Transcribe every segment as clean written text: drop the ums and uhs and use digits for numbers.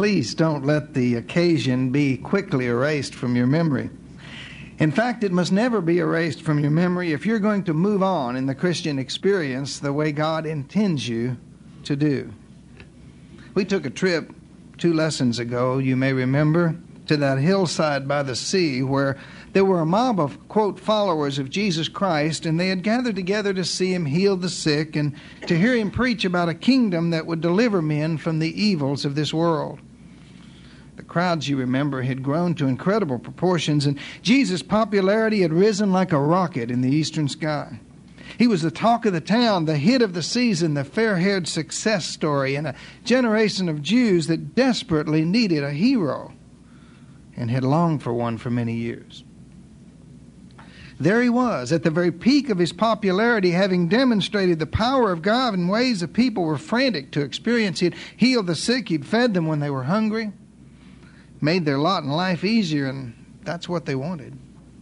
please don't let the occasion be quickly erased from your memory. In fact, it must never be erased from your memory if you're going to move on in the Christian experience the way God intends you to do. We took a trip 2 lessons ago, you may remember, to that hillside by the sea where there were a mob of, quote, followers of Jesus Christ, and they had gathered together to see him heal the sick and to hear him preach about a kingdom that would deliver men from the evils of this world. The crowds, you remember, had grown to incredible proportions, and Jesus' popularity had risen like a rocket in the eastern sky. He was the talk of the town, the hit of the season, the fair-haired success story in a generation of Jews that desperately needed a hero and had longed for one for many years. There he was, at the very peak of his popularity, having demonstrated the power of God in ways that people were frantic to experience. He'd healed the sick, he'd fed them when they were hungry, made their lot in life easier, and that's what they wanted.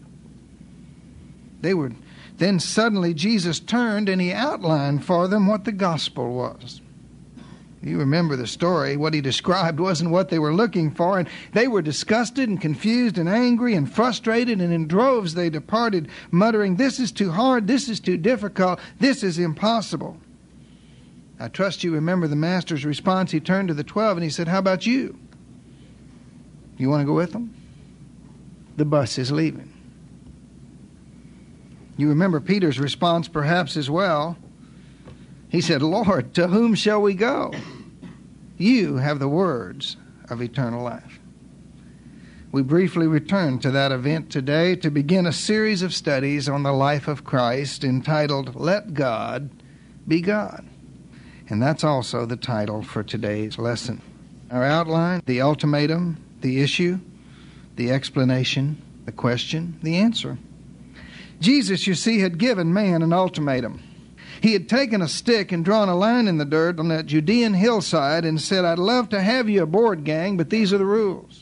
Then suddenly Jesus turned and he outlined for them what the gospel was. You remember the story. What he described wasn't what they were looking for, and they were disgusted and confused and angry and frustrated, and in droves they departed, muttering, "This is too hard, this is too difficult, this is impossible." I trust you remember the master's response. He turned to the 12 and he said, "How about you? You want to go with them? The bus is leaving." You remember Peter's response perhaps as well. He said, "Lord, to whom shall we go? You have the words of eternal life." We briefly return to that event today to begin a series of studies on the life of Christ entitled, "Let God Be God." And that's also the title for today's lesson. Our outline, the ultimatum, the issue, the explanation, the question, the answer. Jesus, you see, had given man an ultimatum. He had taken a stick and drawn a line in the dirt on that Judean hillside and said, "I'd love to have you aboard, gang, but these are the rules.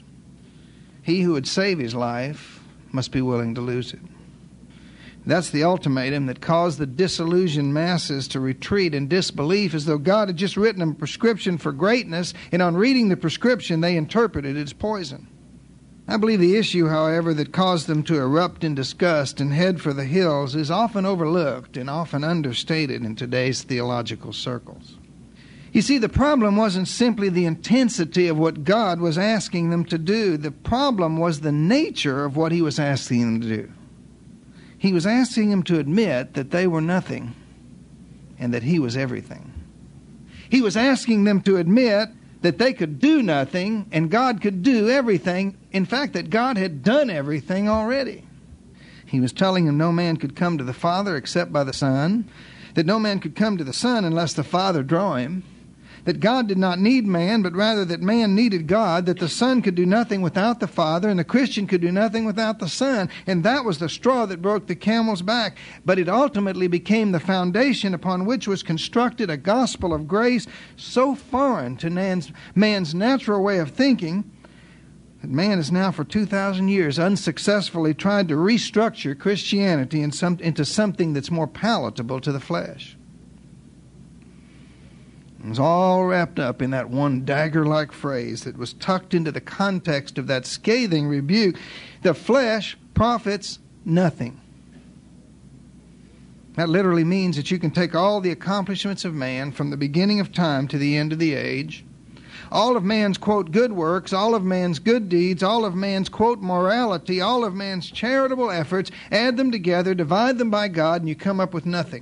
He who would save his life must be willing to lose it." That's the ultimatum that caused the disillusioned masses to retreat in disbelief, as though God had just written a prescription for greatness, and on reading the prescription they interpreted it as poison. I believe the issue, however, that caused them to erupt in disgust and head for the hills is often overlooked and often understated in today's theological circles. You see, the problem wasn't simply the intensity of what God was asking them to do. The problem was the nature of what he was asking them to do. He was asking them to admit that they were nothing and that he was everything. He was asking them to admit that they could do nothing and God could do everything. In fact, that God had done everything already. He was telling them no man could come to the Father except by the Son, that no man could come to the Son unless the Father draw him, that God did not need man, but rather that man needed God, that the Son could do nothing without the Father, and the Christian could do nothing without the Son. And that was the straw that broke the camel's back. But it ultimately became the foundation upon which was constructed a gospel of grace so foreign to man's natural way of thinking that man has now for 2,000 years unsuccessfully tried to restructure Christianity into something that's more palatable to the flesh. It was all wrapped up in that one dagger-like phrase that was tucked into the context of that scathing rebuke. The flesh profits nothing. That literally means that you can take all the accomplishments of man from the beginning of time to the end of the age, all of man's, quote, good works, all of man's good deeds, all of man's, quote, morality, all of man's charitable efforts, add them together, divide them by God, and you come up with nothing.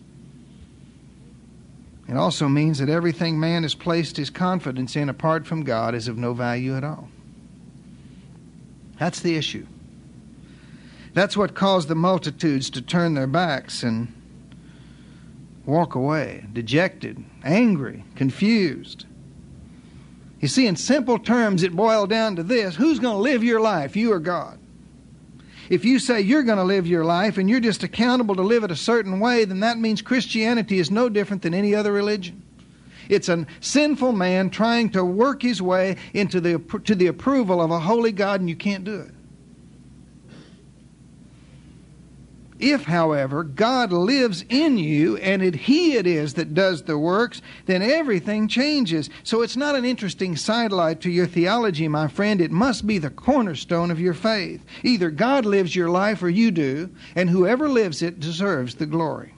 It also means that everything man has placed his confidence in apart from God is of no value at all. That's the issue. That's what caused the multitudes to turn their backs and walk away, dejected, angry, confused. You see, in simple terms, it boiled down to this: who's going to live your life, you or God? If you say you're going to live your life and you're just accountable to live it a certain way, then that means Christianity is no different than any other religion. It's a sinful man trying to work his way to the approval of a holy God, and you can't do it. If, however, God lives in you and He it is that does the works, then everything changes. So it's not an interesting sidelight to your theology, my friend. It must be the cornerstone of your faith. Either God lives your life or you do, and whoever lives it deserves the glory.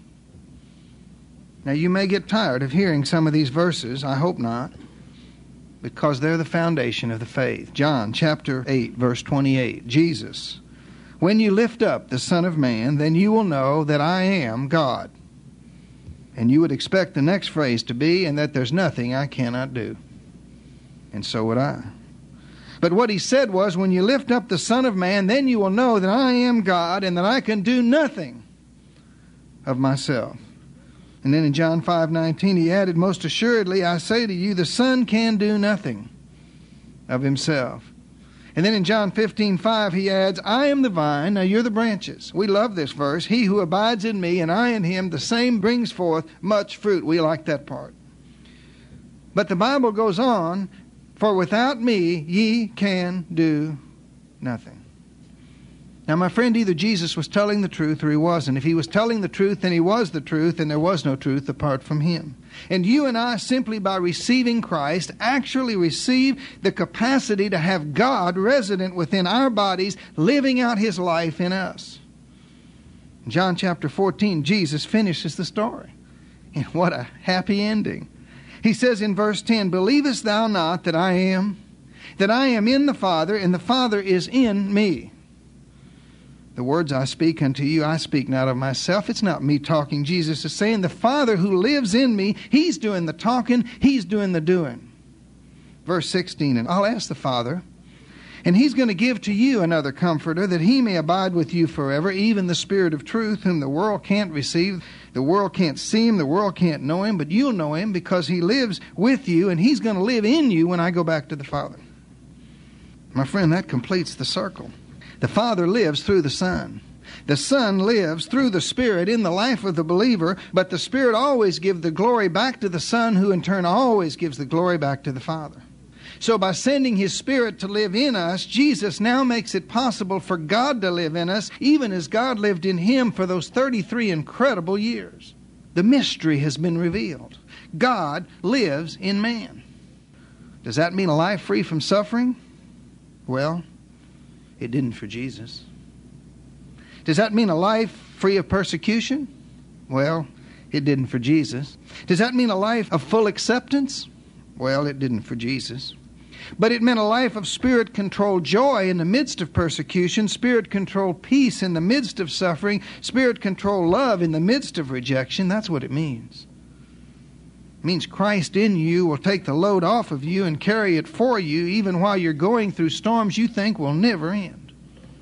Now, you may get tired of hearing some of these verses. I hope not, because they're the foundation of the faith. John chapter 8, verse 28. Jesus, when you lift up the Son of Man, then you will know that I am God. And you would expect the next phrase to be, and that there's nothing I cannot do. And so would I. But what he said was, when you lift up the Son of Man, then you will know that I am God, and that I can do nothing of myself. And then in John 5:19 he added, most assuredly I say to you, the Son can do nothing of himself. And then in John 15:5 he adds, I am the vine, now you're the branches. We love this verse. He who abides in me and I in him, the same brings forth much fruit. We like that part. But the Bible goes on, for without me ye can do nothing. Now, my friend, either Jesus was telling the truth or he wasn't. If he was telling the truth, then he was the truth, and there was no truth apart from him. And you and I, simply by receiving Christ, actually receive the capacity to have God resident within our bodies, living out his life in us. In John chapter 14, Jesus finishes the story. And what a happy ending. He says in verse 10, believest thou not that I am in the Father, and the Father is in me? The words I speak unto you, I speak not of myself. It's not me talking. Jesus is saying the Father who lives in me, he's doing the talking, he's doing the doing. Verse 16, and I'll ask the Father, and he's going to give to you another comforter, that he may abide with you forever, even the Spirit of truth, whom the world can't receive. The world can't see him, the world can't know him, but you'll know him because he lives with you, and he's going to live in you when I go back to the Father. My friend, that completes the circle. The Father lives through the Son. The Son lives through the Spirit in the life of the believer, but the Spirit always gives the glory back to the Son, who in turn always gives the glory back to the Father. So by sending his Spirit to live in us, Jesus now makes it possible for God to live in us, even as God lived in him for those 33 incredible years. The mystery has been revealed. God lives in man. Does that mean a life free from suffering? Well, it didn't for Jesus. Does that mean a life free of persecution? Well, it didn't for Jesus. Does that mean a life of full acceptance? Well, it didn't for Jesus. But it meant a life of Spirit-controlled joy in the midst of persecution, Spirit-controlled peace in the midst of suffering, Spirit-controlled love in the midst of rejection. That's what it means. It means Christ in you will take the load off of you and carry it for you, even while you're going through storms you think will never end.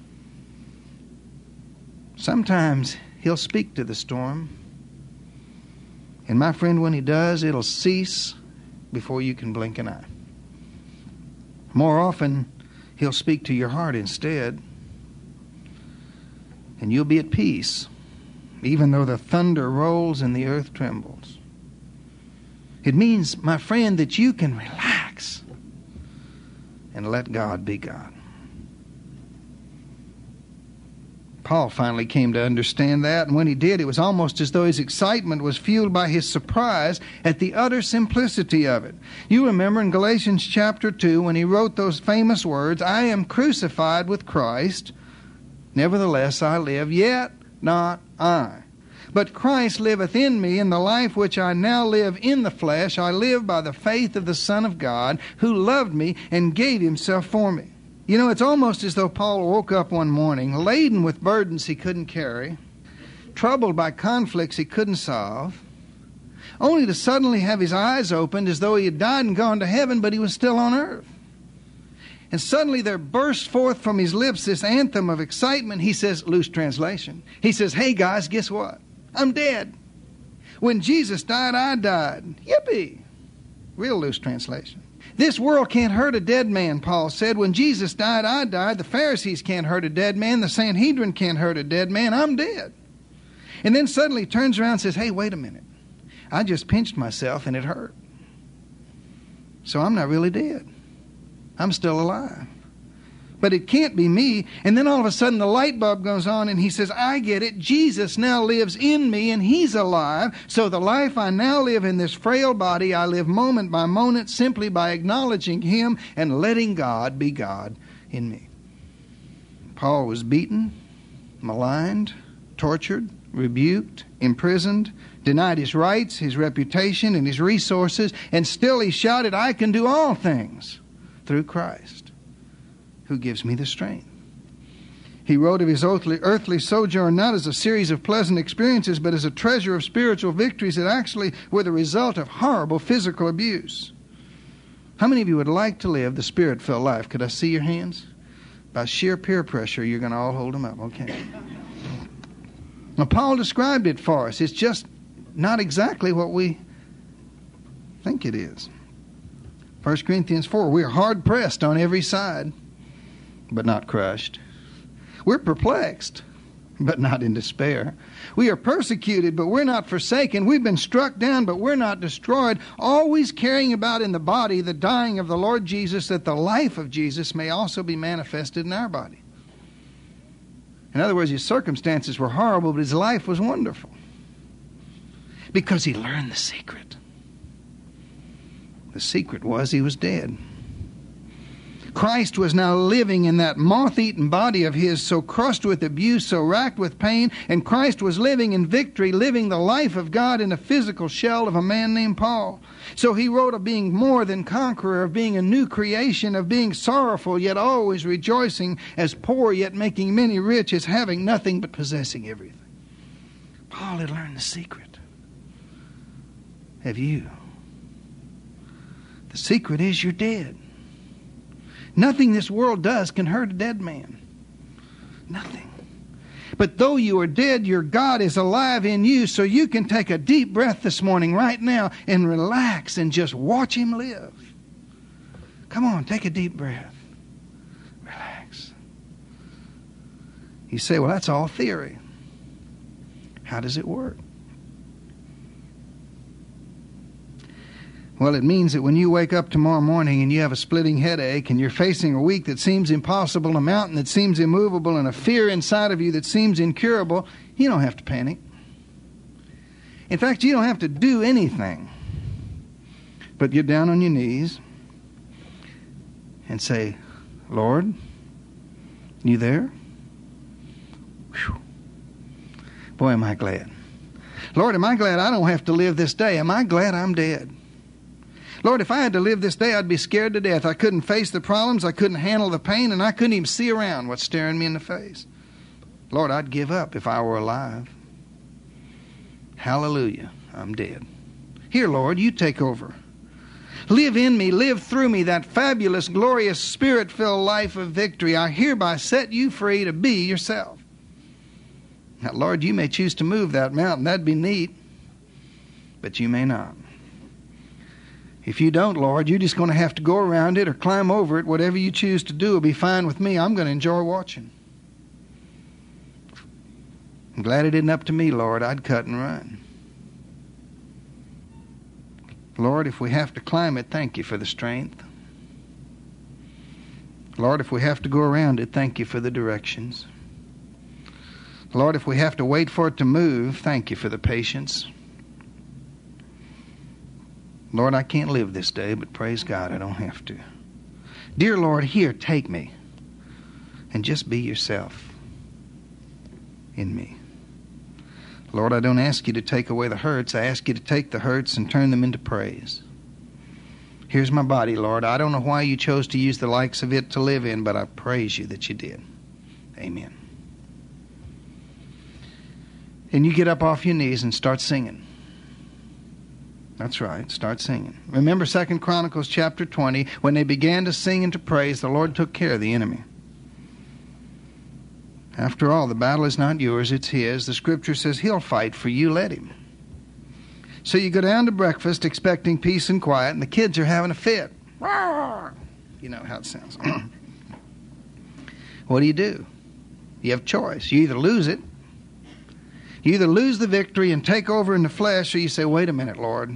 Sometimes he'll speak to the storm. And my friend, when he does, it'll cease before you can blink an eye. More often, he'll speak to your heart instead. And you'll be at peace, even though the thunder rolls and the earth trembles. It means, my friend, that you can relax and let God be God. Paul finally came to understand that, and when he did, it was almost as though his excitement was fueled by his surprise at the utter simplicity of it. You remember in Galatians chapter 2 when he wrote those famous words, I am crucified with Christ, nevertheless I live, yet not I. But Christ liveth in me, and the life which I now live in the flesh, I live by the faith of the Son of God, who loved me and gave himself for me. You know, it's almost as though Paul woke up one morning, laden with burdens he couldn't carry, troubled by conflicts he couldn't solve, only to suddenly have his eyes opened as though he had died and gone to heaven, but he was still on earth. And suddenly there burst forth from his lips this anthem of excitement. He says, loose translation, he says, hey guys, guess what? I'm dead. When Jesus died, I died. Yippee! Real loose translation. This world can't hurt a dead man, Paul said. When Jesus died, I died. The Pharisees can't hurt a dead man. The Sanhedrin can't hurt a dead man. I'm dead. And then suddenly he turns around and says, hey, wait a minute. I just pinched myself and it hurt. So I'm not really dead. I'm still alive. but it can't be me. And then all of a sudden the light bulb goes on and he says, I get it. Jesus now lives in me and he's alive. So the life I now live in this frail body, I live moment by moment simply by acknowledging him and letting God be God in me. Paul was beaten, maligned, tortured, rebuked, imprisoned, denied his rights, his reputation, and his resources, and still he shouted, I can do all things through Christ, who gives me the strength. He wrote of his earthly sojourn not as a series of pleasant experiences, but as a treasure of spiritual victories that actually were the result of horrible physical abuse. How many of you would like to live the Spirit-filled life? Could I see your hands? By sheer peer pressure, you're going to all hold them up. Okay. Now, Paul described it for us. It's just not exactly what we think it is. 1 Corinthians 4, we are hard pressed on every side, but not crushed. We're perplexed, but not in despair. We are persecuted, but we're not forsaken. We've been struck down, but we're not destroyed. Always carrying about in the body the dying of the Lord Jesus, that the life of Jesus may also be manifested in our body. In other words, his circumstances were horrible, but his life was wonderful. Because he learned the secret. The secret was he was dead. Christ was now living in that moth-eaten body of his, so crushed with abuse, so racked with pain, and Christ was living in victory, living the life of God in a physical shell of a man named Paul. So he wrote of being more than conqueror, of being a new creation, of being sorrowful yet always rejoicing, as poor yet making many rich, as having nothing but possessing everything. Paul had learned the secret. Have you? The secret is you're dead. Nothing this world does can hurt a dead man. Nothing. But though you are dead, your God is alive in you, so you can take a deep breath this morning right now and relax and just watch him live. Come on, take a deep breath. Relax. You say, well, that's all theory. How does it work? Well, it means that when you wake up tomorrow morning and you have a splitting headache and you're facing a week that seems impossible, a mountain that seems immovable, and a fear inside of you that seems incurable, you don't have to panic. In fact, you don't have to do anything but get down on your knees and say, Lord, you there? Whew. Boy, am I glad. Lord, am I glad I don't have to live this day? Am I glad I'm dead? Lord, if I had to live this day, I'd be scared to death. I couldn't face the problems, I couldn't handle the pain, and I couldn't even see around what's staring me in the face. Lord, I'd give up if I were alive. Hallelujah, I'm dead. Here, Lord, you take over. Live in me, live through me, that fabulous, glorious, Spirit-filled life of victory. I hereby set you free to be yourself. Now, Lord, you may choose to move that mountain. That'd be neat. But you may not. If you don't, Lord, you're just going to have to go around it or climb over it. Whatever you choose to do will be fine with me. I'm going to enjoy watching. I'm glad it isn't up to me, Lord. I'd cut and run. Lord, if we have to climb it, thank you for the strength. Lord, if we have to go around it, thank you for the directions. Lord, if we have to wait for it to move, thank you for the patience. Lord, I can't live this day, but praise God, I don't have to. Dear Lord, here, take me and just be yourself in me. Lord, I don't ask you to take away the hurts. I ask you to take the hurts and turn them into praise. Here's my body, Lord. I don't know why you chose to use the likes of it to live in, but I praise you that you did. Amen. And you get up off your knees and start singing. That's right. Start singing. Remember 2 Chronicles chapter 20. When they began to sing and to praise, the Lord took care of the enemy. After all, the battle is not yours, it's his. The scripture says he'll fight for you. Let him. So you go down to breakfast expecting peace and quiet, and the kids are having a fit. You know how it sounds. What do? You have a choice. You either lose it. You either lose the victory and take over in the flesh, or you say, wait a minute, Lord.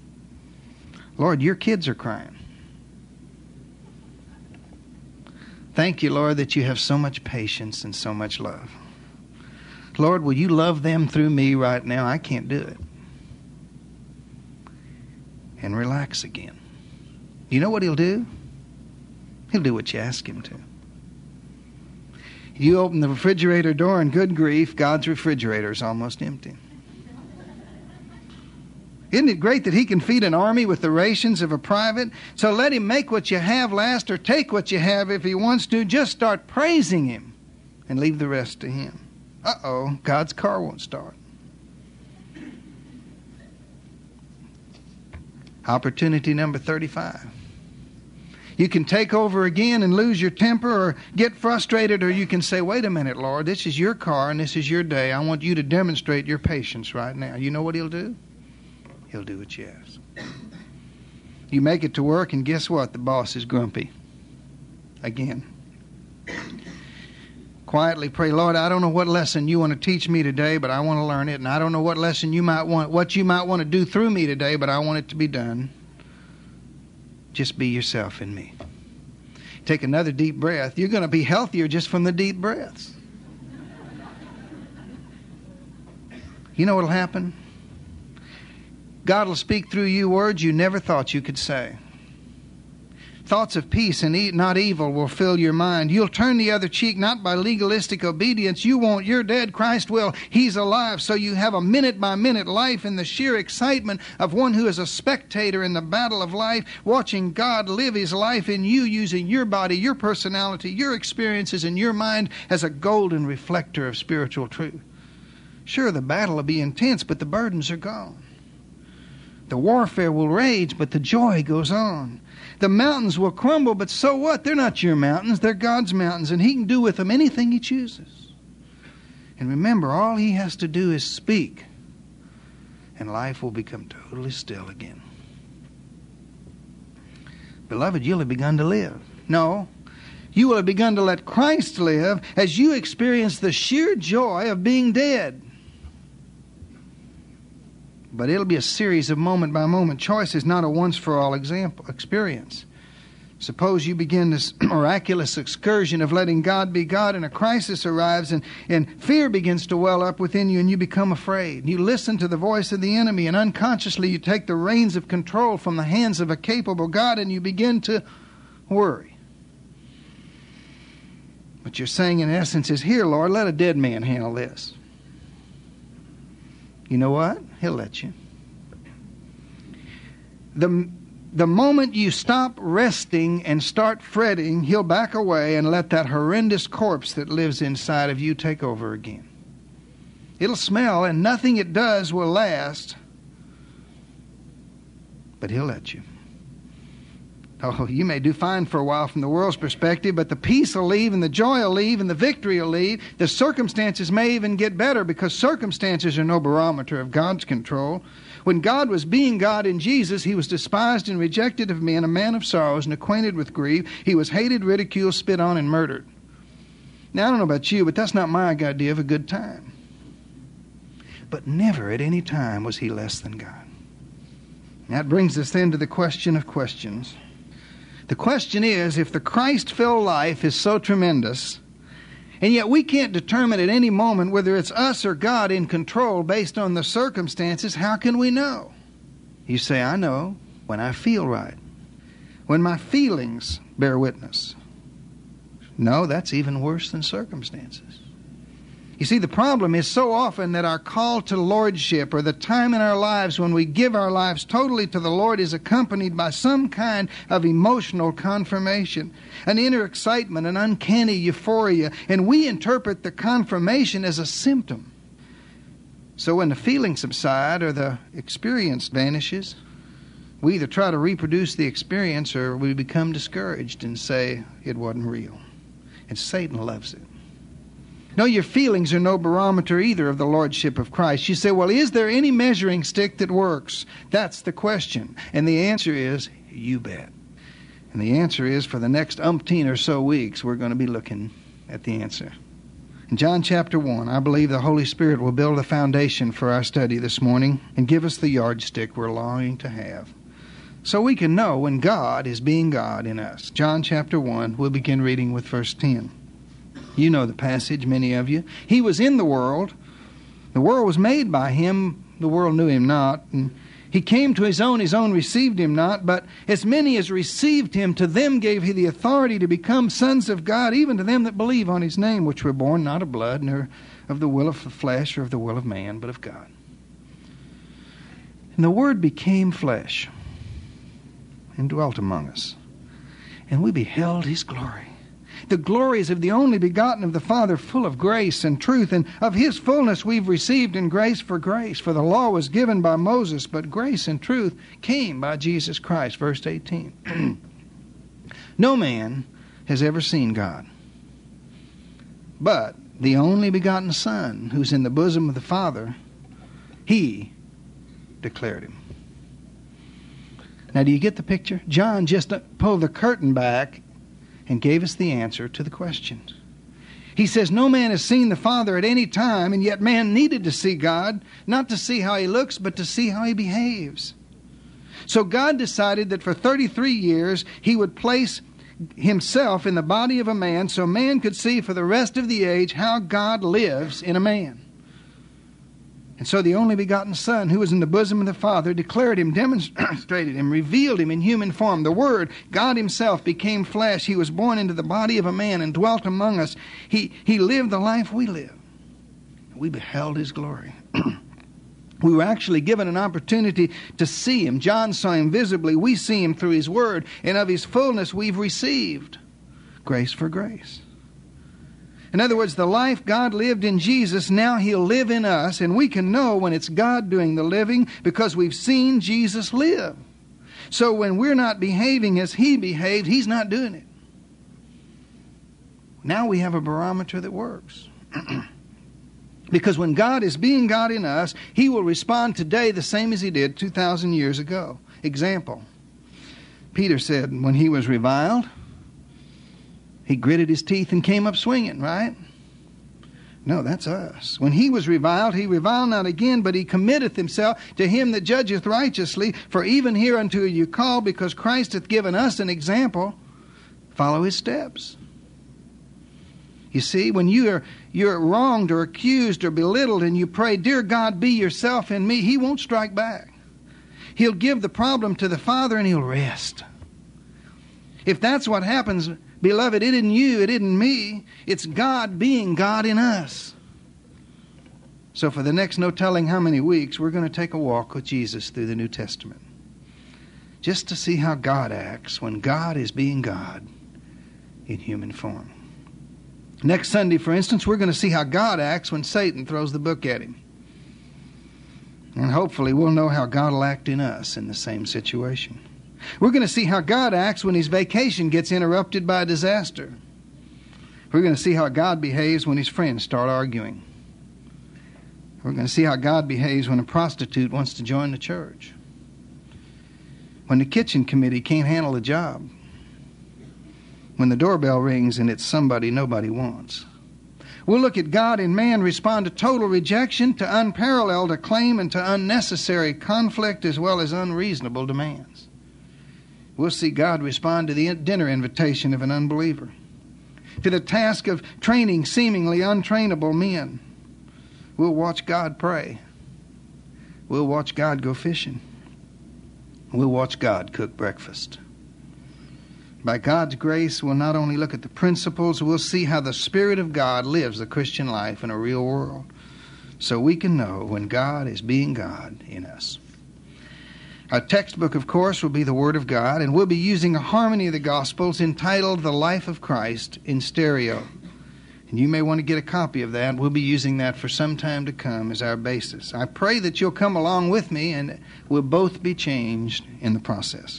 Lord, your kids are crying. Thank you, Lord, that you have so much patience and so much love. Lord, will you love them through me right now? I can't do it. And relax again. You know what he'll do? He'll do what you ask him to. You open the refrigerator door and good grief, God's refrigerator is almost empty. Isn't it great that he can feed an army with the rations of a private? So let him make what you have last or take what you have if he wants to. Just start praising him and leave the rest to him. Uh-oh, God's car won't start. Opportunity number 35. You can take over again and lose your temper or get frustrated, or you can say, wait a minute, Lord, this is your car and this is your day. I want you to demonstrate your patience right now. You know what he'll do? He'll do what you ask. You make it to work, and guess what? The boss is grumpy. Again. Quietly pray, Lord, I don't know what lesson you want to teach me today, but I want to learn it. And I don't know what lesson you might want, what you might want to do through me today, but I want it to be done. Just be yourself in me. Take another deep breath. You're going to be healthier just from the deep breaths. You know what will happen? God will speak through you words you never thought you could say. Thoughts of peace and not evil will fill your mind. You'll turn the other cheek not by legalistic obedience. You won't. You're dead. Christ will. He's alive. So you have a minute-by-minute life in the sheer excitement of one who is a spectator in the battle of life, watching God live his life in you, using your body, your personality, your experiences, and your mind as a golden reflector of spiritual truth. Sure, the battle will be intense, but the burdens are gone. The warfare will rage, but the joy goes on. The mountains will crumble, but so what? They're not your mountains. They're God's mountains, and he can do with them anything he chooses. And remember, all he has to do is speak, and life will become totally still again. Beloved, you'll have begun to live. No, you will have begun to let Christ live as you experience the sheer joy of being dead. But it'll be a series of moment-by-moment choices, not a once-for-all experience. Suppose you begin this miraculous excursion of letting God be God, and a crisis arrives, and fear begins to well up within you, and you become afraid. You listen to the voice of the enemy, and unconsciously you take the reins of control from the hands of a capable God, and you begin to worry. What you're saying, in essence, is, here, Lord, let a dead man handle this. You know what? He'll let you. The moment you stop resting and start fretting, he'll back away and let that horrendous corpse that lives inside of you take over again. It'll smell, and nothing it does will last, but he'll let you. Oh, you may do fine for a while from the world's perspective, but the peace will leave, and the joy will leave, and the victory will leave. The circumstances may even get better, because circumstances are no barometer of God's control. When God was being God in Jesus, he was despised and rejected of men, a man of sorrows and acquainted with grief. He was hated, ridiculed, spit on, and murdered. Now, I don't know about you, but that's not my idea of a good time. But never at any time was he less than God. That brings us then to the question of questions. The question is, if the Christ-filled life is so tremendous, and yet we can't determine at any moment whether it's us or God in control based on the circumstances, how can we know? You say, I know when I feel right, when my feelings bear witness. No, that's even worse than circumstances. You see, the problem is so often that our call to lordship, or the time in our lives when we give our lives totally to the Lord, is accompanied by some kind of emotional confirmation, an inner excitement, an uncanny euphoria, and we interpret the confirmation as a symptom. So when the feelings subside or the experience vanishes, we either try to reproduce the experience or we become discouraged and say it wasn't real. And Satan loves it. No, your feelings are no barometer either of the lordship of Christ. You say, well, is there any measuring stick that works? That's the question. And the answer is, you bet. And the answer is, for the next umpteen or so weeks, we're going to be looking at the answer. In John chapter 1, I believe the Holy Spirit will build a foundation for our study this morning and give us the yardstick we're longing to have. So we can know when God is being God in us. John chapter 1, we'll begin reading with verse 10. You know the passage, many of you. He was in the world. The world was made by him. The world knew him not. And he came to his own received him not. But as many as received him, to them gave he the authority to become sons of God, even to them that believe on his name, which were born not of blood, nor of the will of the flesh, or of the will of man, but of God. And the Word became flesh and dwelt among us. And we beheld his glory. The glories of the only begotten of the Father, full of grace and truth, and of his fullness we've received in grace for grace. For the law was given by Moses, but grace and truth came by Jesus Christ. Verse 18. No man has ever seen God, but the only begotten Son, who's in the bosom of the Father, he declared him. Now, do you get the picture? John just pulled the curtain back and gave us the answer to the question. He says, no man has seen the Father at any time, and yet man needed to see God, not to see how he looks, but to see how he behaves. So God decided that for 33 years he would place himself in the body of a man so man could see for the rest of the age how God lives in a man. And so the only begotten Son, who was in the bosom of the Father, declared him, demonstrated him, revealed him in human form. The Word, God himself, became flesh. He was born into the body of a man and dwelt among us. He lived the life we live. We beheld his glory. We were actually given an opportunity to see him. John saw him visibly. We see him through his Word. And of his fullness we've received grace for grace. In other words, the life God lived in Jesus, now he'll live in us, and we can know when it's God doing the living because we've seen Jesus live. So when we're not behaving as he behaved, he's not doing it. Now we have a barometer that works. Because when God is being God in us, he will respond today the same as he did 2,000 years ago. Example, Peter said when he was reviled, he gritted his teeth and came up swinging, right? No, that's us. When he was reviled, he reviled not again, but he committeth himself to him that judgeth righteously. For even hereunto are you called, because Christ hath given us an example. Follow his steps. You see, when you're wronged or accused or belittled and you pray, dear God, be yourself in me, he won't strike back. He'll give the problem to the Father and he'll rest. If that's what happens, beloved, it isn't you, it isn't me. It's God being God in us. So for the next no telling how many weeks, we're going to take a walk with Jesus through the New Testament. Just to see how God acts when God is being God in human form. Next Sunday, for instance, we're going to see how God acts when Satan throws the book at him. And hopefully we'll know how God will act in us in the same situation. We're going to see how God acts when his vacation gets interrupted by a disaster. We're going to see how God behaves when his friends start arguing. We're going to see how God behaves when a prostitute wants to join the church. When the kitchen committee can't handle the job. When the doorbell rings and it's somebody nobody wants. We'll look at God and man respond to total rejection, to unparalleled acclaim, and to unnecessary conflict as well as unreasonable demands. We'll see God respond to the dinner invitation of an unbeliever, to the task of training seemingly untrainable men. We'll watch God pray. We'll watch God go fishing. We'll watch God cook breakfast. By God's grace, we'll not only look at the principles, we'll see how the Spirit of God lives the Christian life in a real world, so we can know when God is being God in us. Our textbook, of course, will be the Word of God, and we'll be using a harmony of the Gospels entitled The Life of Christ in stereo. And you may want to get a copy of that. We'll be using that for some time to come as our basis. I pray that you'll come along with me, and we'll both be changed in the process.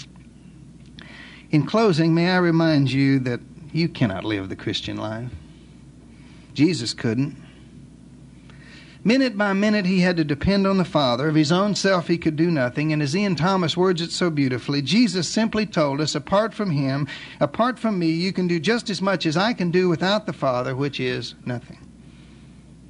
In closing, may I remind you that you cannot live the Christian life. Jesus couldn't. Minute by minute, he had to depend on the Father. Of his own self, he could do nothing. And as Ian Thomas words it so beautifully, Jesus simply told us, apart from him, apart from me, you can do just as much as I can do without the Father, which is nothing.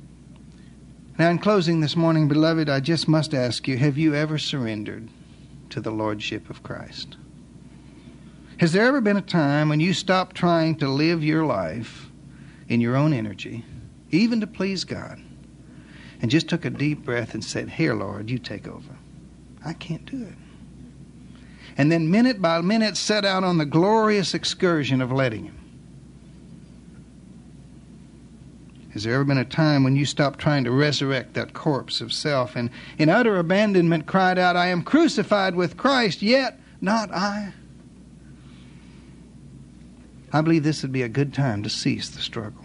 Now, in closing this morning, beloved, I just must ask you, have you ever surrendered to the Lordship of Christ? Has there ever been a time when you stopped trying to live your life in your own energy, even to please God, and just took a deep breath and said, "Here, Lord, you take over. I can't do it." And then minute by minute set out on the glorious excursion of letting Him? Has there ever been a time when you stopped trying to resurrect that corpse of self and in utter abandonment cried out, "I am crucified with Christ, yet not I"? I believe this would be a good time to cease the struggle.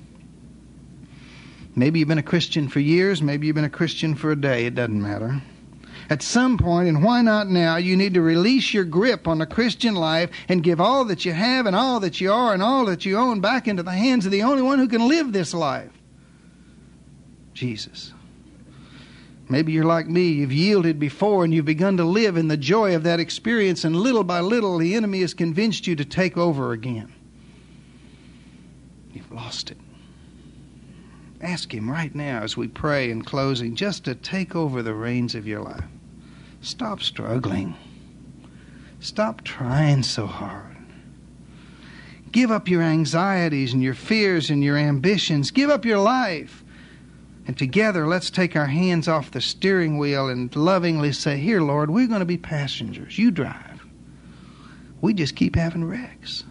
Maybe you've been a Christian for years, maybe you've been a Christian for a day, it doesn't matter. At some point, and why not now, you need to release your grip on the Christian life and give all that you have and all that you are and all that you own back into the hands of the only one who can live this life, Jesus. Maybe you're like me, you've yielded before and you've begun to live in the joy of that experience, and little by little the enemy has convinced you to take over again. You've lost it. Ask Him right now as we pray in closing just to take over the reins of your life. Stop struggling. Stop trying so hard. Give up your anxieties and your fears and your ambitions. Give up your life. And together, let's take our hands off the steering wheel and lovingly say, "Here, Lord, we're going to be passengers. You drive. We just keep having wrecks.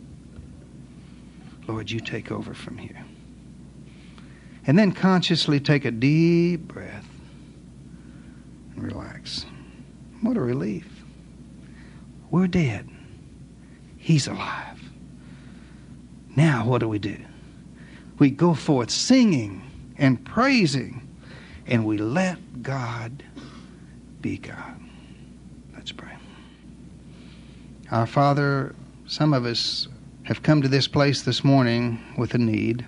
Lord, you take over from here." And then consciously take a deep breath and relax. What a relief. We're dead. He's alive. Now what do? We go forth singing and praising, and we let God be God. Let's pray. Our Father, some of us have come to this place this morning with a need.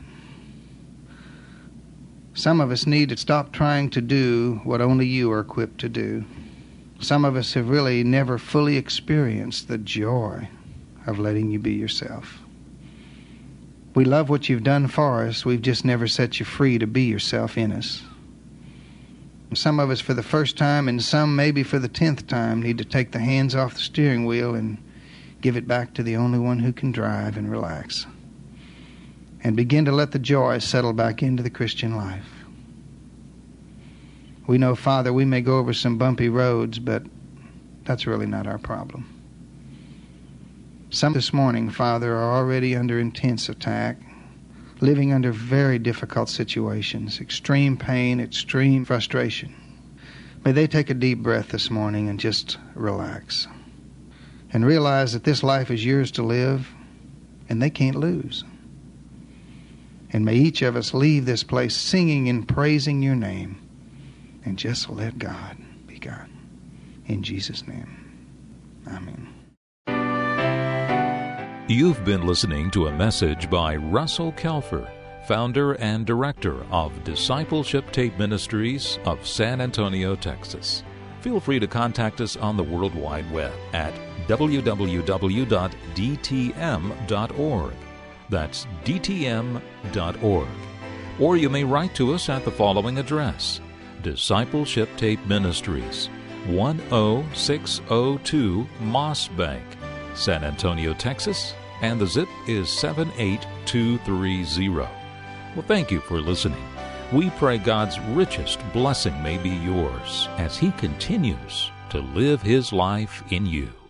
Some of us need to stop trying to do what only you are equipped to do. Some of us have really never fully experienced the joy of letting you be yourself. We love what you've done for us. We've just never set you free to be yourself in us. Some of us for the first time, and some maybe for the 10th time, need to take the hands off the steering wheel and give it back to the only one who can drive, and relax. And begin to let the joy settle back into the Christian life. We know, Father, we may go over some bumpy roads, but that's really not our problem. Some this morning, Father, are already under intense attack, living under very difficult situations, extreme pain, extreme frustration. May they take a deep breath this morning and just relax. And realize that this life is yours to live, and they can't lose. And may each of us leave this place singing and praising your name, and just let God be God. In Jesus' name, amen. You've been listening to a message by Russell Kelfer, founder and director of Discipleship Tape Ministries of San Antonio, Texas. Feel free to contact us on the World Wide Web at www.dtm.org. That's dtm.org. Or you may write to us at the following address: Discipleship Tape Ministries, 10602 Moss Bank, San Antonio, Texas, and the zip is 78230. Well, thank you for listening. We pray God's richest blessing may be yours as He continues to live His life in you.